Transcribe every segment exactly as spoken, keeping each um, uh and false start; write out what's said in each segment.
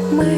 мы.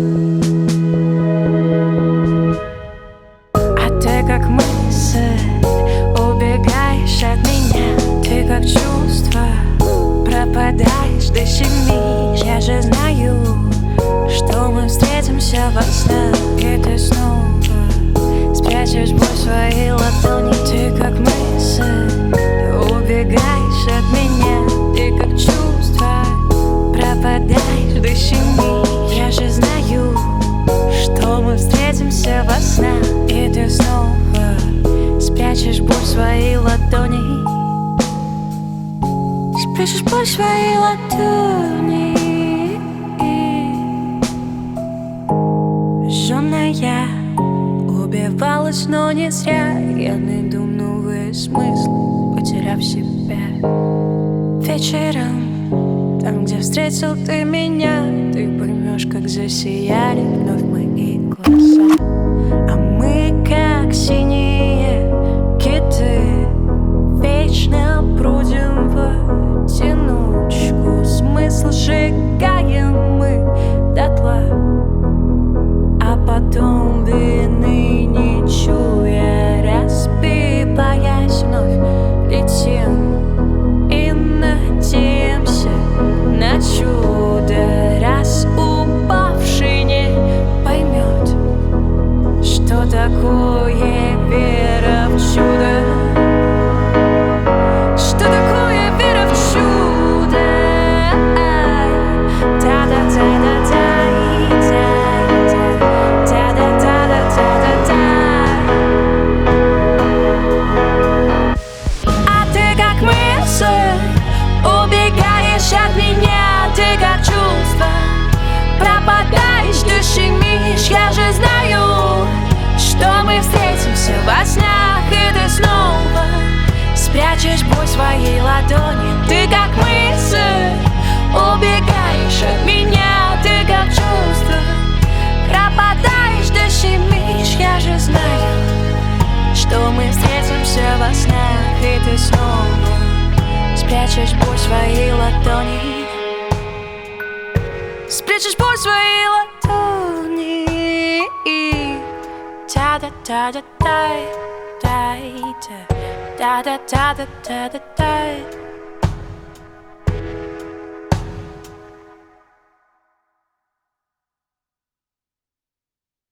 А ты как мысль убегаешь от меня. Ты как чувство пропадаешь до семи. Я же знаю, что мы встретимся во снах, и ты снова спрячешь боль в своей ладони. Ты как мысль убегаешь от меня. Ты как чувство пропадаешь до семи. Я же знаю, что мы встретимся во снах, и ты снова спрячешь боль в своей ладони. Спрячешь боль в своей ладони. Жжёная убивалась, но не зря. Я найду новый смысл, потеряв себя. Вечером, там, где встретил ты меня, ты поймешь, как засияли вновь мои глаза. А мы, как синие киты, вечно бродим в одиночку. Смысл сжигаем мы дотла, а потом вины не чуя, разбиваясь, вновь летим и надеемся на чудо. Раз упавший не поймет, что такое вера в чудо. Что такое вера в чудо? Да-да-да-да-да. Убегаешь от меня, ты как чувство пропадаешь, дышишь. Я же знаю, что мы встретимся во снах, и ты снова спрячешь боль в своей ладони. Ты как мысль убегаешь от меня. Ты как чувство пропадаешь, дышишь. Я же знаю, что мы встретимся во снах, и ты снова спрячешь боль в своей ладони. Спрячешь боль в своей ладони. Да-да-да-да-дай, дай-да, да-да-да-да-да-дай.